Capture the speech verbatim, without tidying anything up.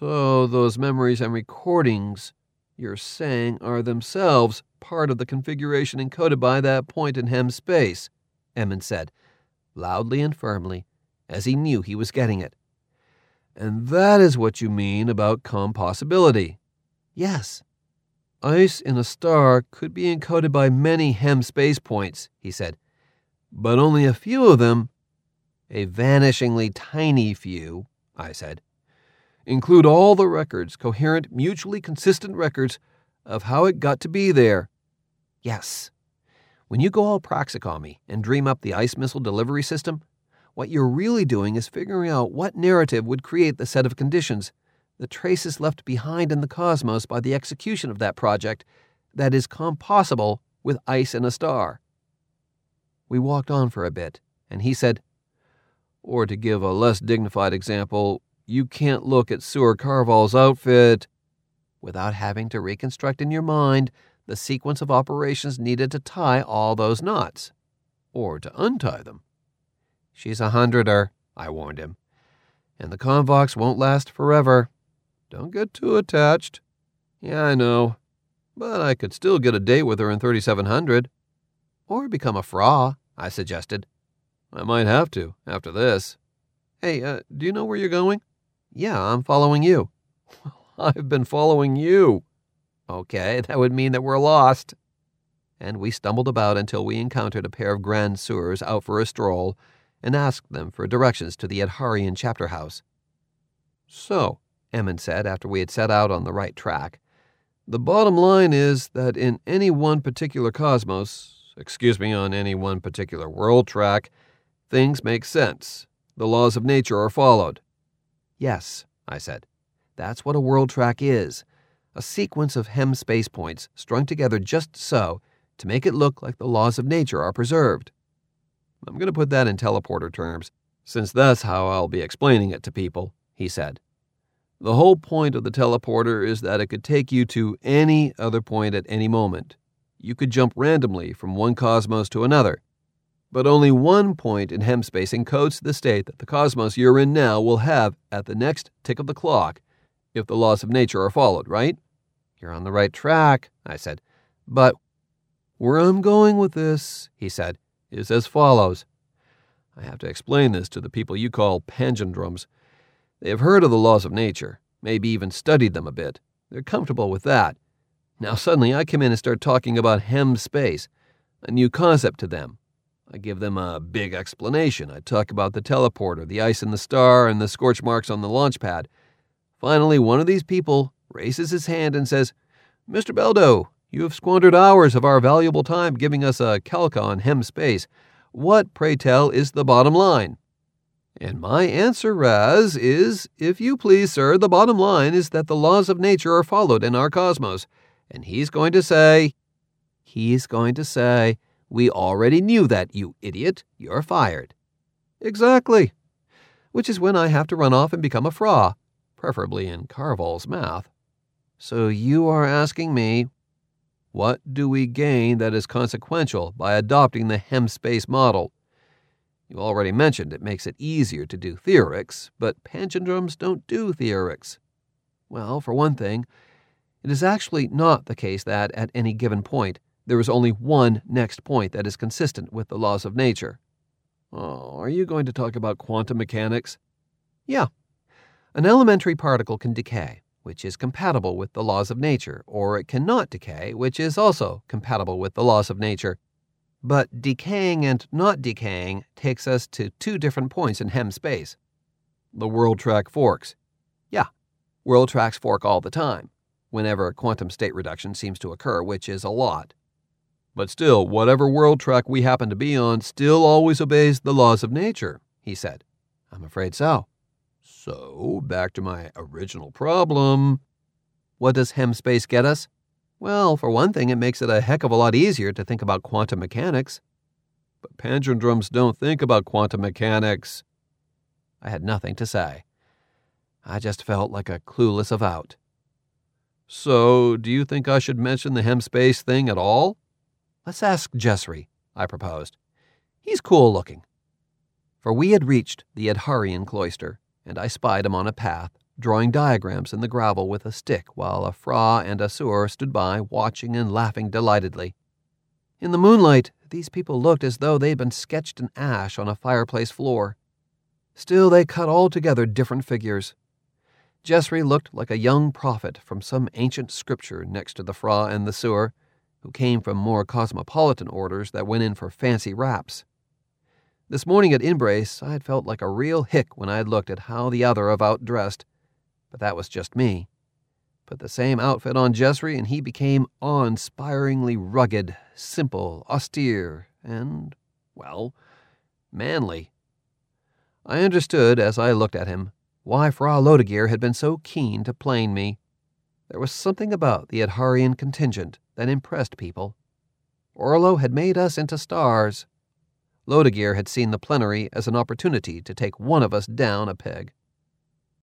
So those memories and recordings you're saying are themselves part of the configuration encoded by that point in Hem space, Emmons said, loudly and firmly, as he knew he was getting it. And that is what you mean about compossibility. Yes. Ice in a star could be encoded by many Hem space points, he said, but only a few of them, a vanishingly tiny few, I said, include all the records, coherent, mutually consistent records of how it got to be there. Yes. When you go all Praxicom-y and dream up the ice missile delivery system, what you're really doing is figuring out what narrative would create the set of conditions, the traces left behind in the cosmos by the execution of that project that is compossible with ice in a star. We walked on for a bit, and he said, or to give a less dignified example, you can't look at Seward Carval's outfit without having to reconstruct in your mind the sequence of operations needed to tie all those knots, or to untie them. She's a hundreder, I warned him, and the Convox won't last forever. Don't get too attached. Yeah, I know, but I could still get a date with her in thirty-seven hundred. Or become a Fra, I suggested. I might have to, after this. Hey, uh, do you know where you're going? Yeah, I'm following you. Well, I've been following you. Okay, that would mean that we're lost. And we stumbled about until we encountered a pair of Grand Sewers out for a stroll and asked them for directions to the Adharian chapter house. So, Emmons said after we had set out on the right track, the bottom line is that in any one particular cosmos, excuse me, on any one particular world track, things make sense. The laws of nature are followed. Yes, I said. That's what a world track is. A sequence of Hem space points strung together just so to make it look like the laws of nature are preserved. I'm going to put that in teleporter terms, since that's how I'll be explaining it to people, he said. The whole point of the teleporter is that it could take you to any other point at any moment. You could jump randomly from one cosmos to another. But only one point in Hem space encodes the state that the cosmos you're in now will have at the next tick of the clock, if the laws of nature are followed, right? You're on the right track, I said. But where I'm going with this, he said, is as follows. I have to explain this to the people you call pangendrums. They have heard of the laws of nature, maybe even studied them a bit. They're comfortable with that. Now suddenly I come in and start talking about Hem space, a new concept to them. I give them a big explanation. I talk about the teleporter, the ice in the star, and the scorch marks on the launch pad. Finally, one of these people raises his hand and says, Mister Beldo, you have squandered hours of our valuable time giving us a calca on Hem space. What, pray tell, is the bottom line? And my answer, Raz, is, if you please, sir, the bottom line is that the laws of nature are followed in our cosmos. And he's going to say, he's going to say, we already knew that, you idiot. You're fired. Exactly. Which is when I have to run off and become a Fra, preferably in Carval's math. So you are asking me, what do we gain that is consequential by adopting the Hem space model? You already mentioned it makes it easier to do theorics, but pangendrums don't do theorics. Well, for one thing, it is actually not the case that, at any given point, there is only one next point that is consistent with the laws of nature. Oh, are you going to talk about quantum mechanics? Yeah. An elementary particle can decay, which is compatible with the laws of nature, or it cannot decay, which is also compatible with the laws of nature. But decaying and not decaying takes us to two different points in Hem space. The world track forks. Yeah, world tracks fork all the time, whenever quantum state reduction seems to occur, which is a lot. But still, whatever world track we happen to be on still always obeys the laws of nature, he said. I'm afraid so. So, back to my original problem. What does Hem space get us? Well, for one thing, it makes it a heck of a lot easier to think about quantum mechanics. But pangendrums don't think about quantum mechanics. I had nothing to say. I just felt like a clueless avowed. So, do you think I should mention the Hem space thing at all? Let's ask Jessry, I proposed. He's cool looking. For we had reached the Adharian cloister, and I spied him on a path, drawing diagrams in the gravel with a stick while a Fra and a Sieur stood by, watching and laughing delightedly. In the moonlight, these people looked as though they'd been sketched in ash on a fireplace floor. Still, they cut altogether different figures. Jesry looked like a young prophet from some ancient scripture next to the Fra and the Sieur, who came from more cosmopolitan orders that went in for fancy wraps. This morning at Embrace, I had felt like a real hick when I had looked at how the other of outdressed, but that was just me. Put the same outfit on Jesry, and he became awe-inspiringly rugged, simple, austere, and, well, manly. I understood, as I looked at him, why Fra Lodegir had been so keen to plane me. There was something about the Adharian contingent that impressed people. Orlo had made us into stars. Lodegir had seen the plenary as an opportunity to take one of us down a peg.